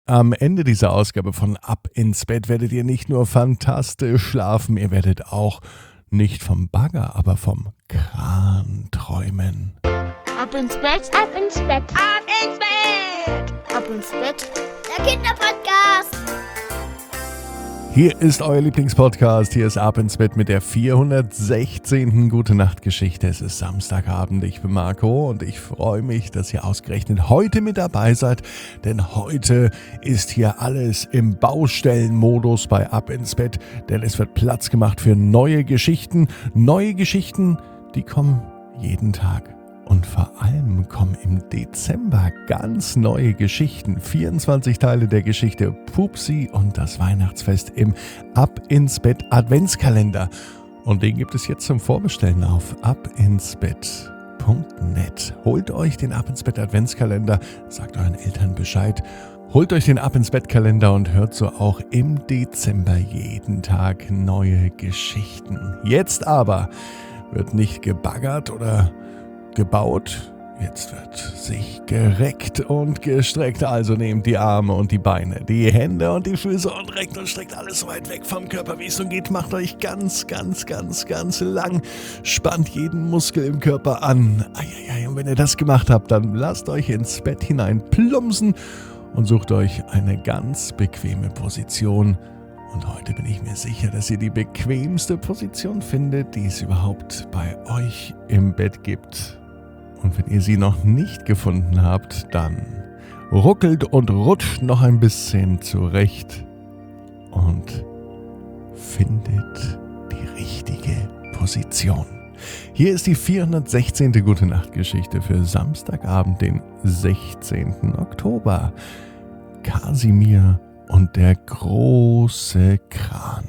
Am Ende dieser Ausgabe von Ab ins Bett werdet ihr nicht nur fantastisch schlafen, ihr werdet auch nicht vom Bagger, aber vom Kran träumen. Ab ins Bett, ab ins Bett, ab ins Bett, ab ins Bett, der Kinderpodcast. Hier ist euer Lieblingspodcast, hier ist Ab ins Bett mit der 416. Gute-Nacht-Geschichte. Es ist Samstagabend, ich bin Marco und ich freue mich, dass ihr ausgerechnet heute mit dabei seid, denn heute ist hier alles im Baustellenmodus bei Ab ins Bett, denn es wird Platz gemacht für neue Geschichten, die kommen jeden Tag. Und vor allem kommen im Dezember ganz neue Geschichten. 24 Teile der Geschichte Pupsi und das Weihnachtsfest im Ab ins Bett Adventskalender. Und den gibt es jetzt zum Vorbestellen auf abinsbett.net. Holt euch den Ab ins Bett Adventskalender, sagt euren Eltern Bescheid. Holt euch den Ab ins Bett Kalender und hört so auch im Dezember jeden Tag neue Geschichten. Jetzt aber wird nicht gebaggert oder gebaut, jetzt wird sich gereckt und gestreckt, also nehmt die Arme und die Beine, die Hände und die Füße und reckt und streckt alles so weit weg vom Körper, wie es so geht, macht euch ganz lang, spannt jeden Muskel im Körper an, und wenn ihr das gemacht habt, dann lasst euch ins Bett hinein plumpsen und sucht euch eine ganz bequeme Position. Und heute bin ich mir sicher, dass ihr die bequemste Position findet, die es überhaupt bei euch im Bett gibt. Und wenn ihr sie noch nicht gefunden habt, dann ruckelt und rutscht noch ein bisschen zurecht und findet die richtige Position. Hier ist die 416. Gute-Nacht-Geschichte für Samstagabend, den 16. Oktober. Kasimir und der große Kran.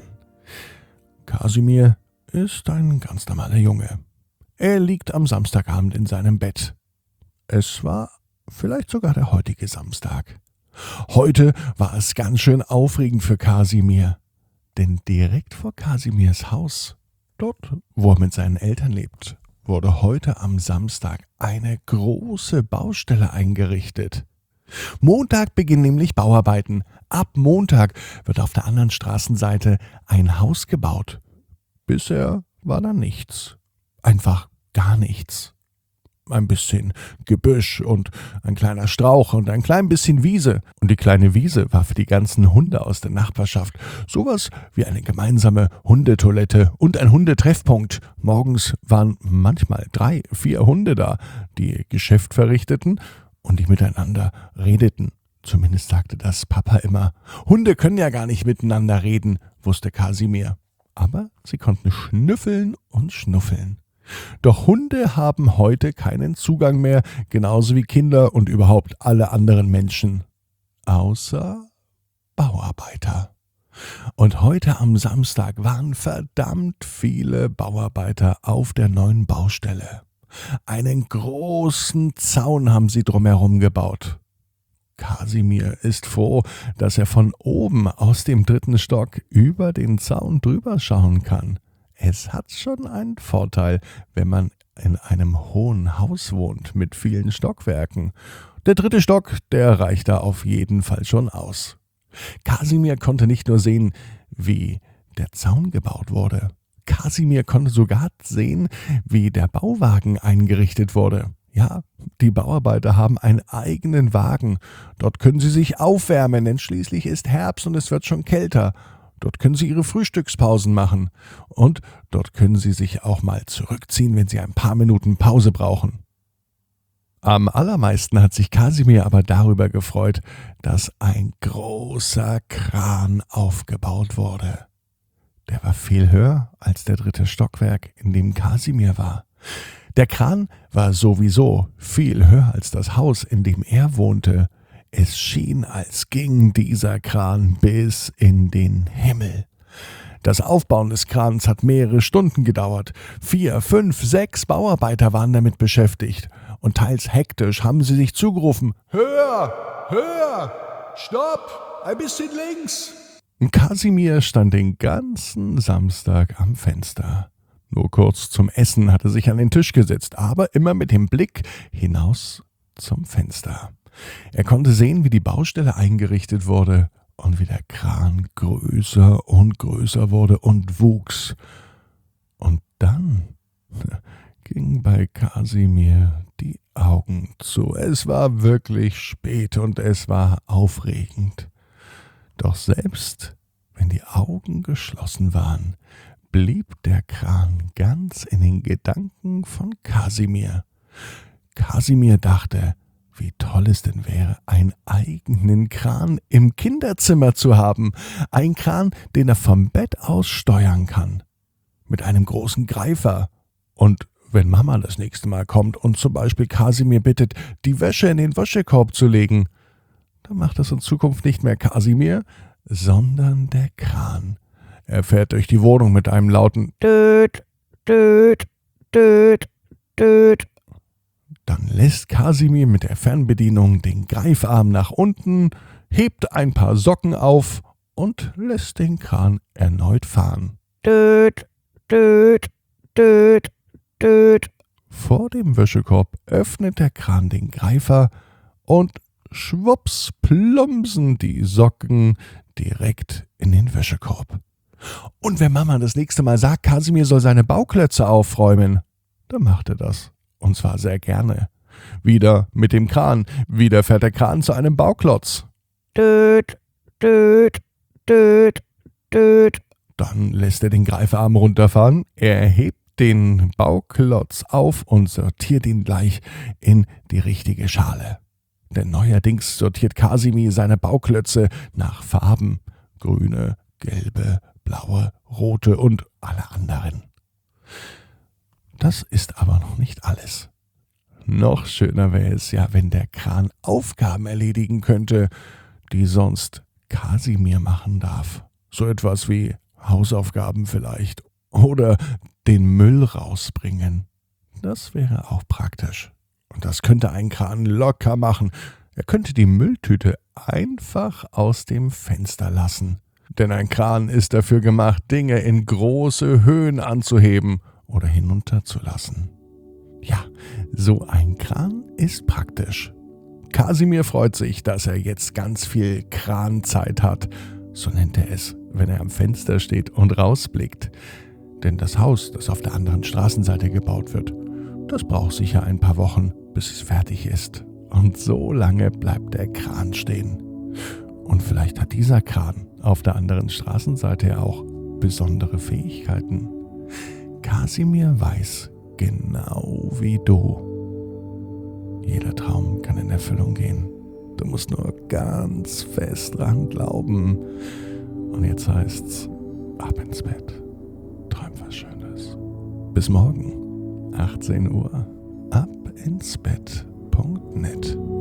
Kasimir ist ein ganz normaler Junge. Er liegt am Samstagabend in seinem Bett. Es war vielleicht sogar der heutige Samstag. Heute war es ganz schön aufregend für Kasimir. Denn direkt vor Kasimirs Haus, dort wo er mit seinen Eltern lebt, wurde heute am Samstag eine große Baustelle eingerichtet. Montag beginnen nämlich Bauarbeiten. Ab Montag wird auf der anderen Straßenseite ein Haus gebaut. Bisher war da nichts. Einfach gar nichts. Ein bisschen Gebüsch und ein kleiner Strauch und ein klein bisschen Wiese. Und die kleine Wiese war für die ganzen Hunde aus der Nachbarschaft sowas wie eine gemeinsame Hundetoilette und ein Hundetreffpunkt. Morgens waren manchmal 3, 4 Hunde da, die Geschäft verrichteten und die miteinander redeten. Zumindest sagte das Papa immer. Hunde können ja gar nicht miteinander reden, wusste Kasimir. Aber sie konnten schnüffeln und schnuffeln. Doch Hunde haben heute keinen Zugang mehr, genauso wie Kinder und überhaupt alle anderen Menschen. Außer Bauarbeiter. Und heute am Samstag waren verdammt viele Bauarbeiter auf der neuen Baustelle. Einen großen Zaun haben sie drumherum gebaut. Kasimir ist froh, dass er von oben aus dem 3. Stock über den Zaun drüber schauen kann. Es hat schon einen Vorteil, wenn man in einem hohen Haus wohnt mit vielen Stockwerken. Der 3. Stock, der reicht da auf jeden Fall schon aus. Kasimir konnte nicht nur sehen, wie der Zaun gebaut wurde. Kasimir konnte sogar sehen, wie der Bauwagen eingerichtet wurde. Ja, die Bauarbeiter haben einen eigenen Wagen. Dort können sie sich aufwärmen, denn schließlich ist Herbst und es wird schon kälter. Dort können sie ihre Frühstückspausen machen. Und dort können sie sich auch mal zurückziehen, wenn sie ein paar Minuten Pause brauchen. Am allermeisten hat sich Kasimir aber darüber gefreut, dass ein großer Kran aufgebaut wurde. Der war viel höher als der 3. Stockwerk, in dem Kasimir war. Der Kran war sowieso viel höher als das Haus, in dem er wohnte. Es schien, als ging dieser Kran bis in den Himmel. Das Aufbauen des Krans hat mehrere Stunden gedauert. 4, 5, 6 Bauarbeiter waren damit beschäftigt. Und teils hektisch haben sie sich zugerufen: Höher, höher, stopp, ein bisschen links. Kasimir stand den ganzen Samstag am Fenster. Nur kurz zum Essen hatte sich an den Tisch gesetzt, aber immer mit dem Blick hinaus zum Fenster. Er konnte sehen, wie die Baustelle eingerichtet wurde und wie der Kran größer und größer wurde und wuchs. Und dann gingen bei Kasimir die Augen zu. Es war wirklich spät und es war aufregend. Doch selbst wenn die Augen geschlossen waren, blieb der Kran ganz in den Gedanken von Kasimir. Kasimir dachte, wie toll es denn wäre, einen eigenen Kran im Kinderzimmer zu haben. Ein Kran, den er vom Bett aus steuern kann. Mit einem großen Greifer. Und wenn Mama das nächste Mal kommt und zum Beispiel Kasimir bittet, die Wäsche in den Wäschekorb zu legen, dann macht das in Zukunft nicht mehr Kasimir, sondern der Kran. Er fährt durch die Wohnung mit einem lauten Düt, Düt, Düt, Düt. Dann lässt Kasimir mit der Fernbedienung den Greifarm nach unten, hebt ein paar Socken auf und lässt den Kran erneut fahren. Düt, Düt, Düt, Düt. Vor dem Wäschekorb öffnet der Kran den Greifer und schwupps plumpsen die Socken direkt in den Wäschekorb. Und wenn Mama das nächste Mal sagt, Kasimir soll seine Bauklötze aufräumen, dann macht er das. Und zwar sehr gerne. Wieder mit dem Kran. Wieder fährt der Kran zu einem Bauklotz. Düt, düt, düt, düt. Dann lässt er den Greifarm runterfahren. Er hebt den Bauklotz auf und sortiert ihn gleich in die richtige Schale. Denn neuerdings sortiert Kasimir seine Bauklötze nach Farben. Grüne, gelbe, blaue, rote und alle anderen. Das ist aber noch nicht alles. Noch schöner wäre es ja, wenn der Kran Aufgaben erledigen könnte, die sonst Kasimir machen darf. So etwas wie Hausaufgaben vielleicht oder den Müll rausbringen. Das wäre auch praktisch. Und das könnte ein Kran locker machen. Er könnte die Mülltüte einfach aus dem Fenster lassen. Denn ein Kran ist dafür gemacht, Dinge in große Höhen anzuheben oder hinunterzulassen. Ja, so ein Kran ist praktisch. Kasimir freut sich, dass er jetzt ganz viel Kranzeit hat. So nennt er es, wenn er am Fenster steht und rausblickt. Denn das Haus, das auf der anderen Straßenseite gebaut wird, das braucht sicher ein paar Wochen, bis es fertig ist. Und so lange bleibt der Kran stehen. Und vielleicht hat dieser Kran auf der anderen Straßenseite ja auch besondere Fähigkeiten. Kasimir weiß, genau wie du. Jeder Traum kann in Erfüllung gehen. Du musst nur ganz fest dran glauben. Und jetzt heißt's, ab ins Bett. Träum was Schönes. Bis morgen, 18 Uhr, abinsbett.net.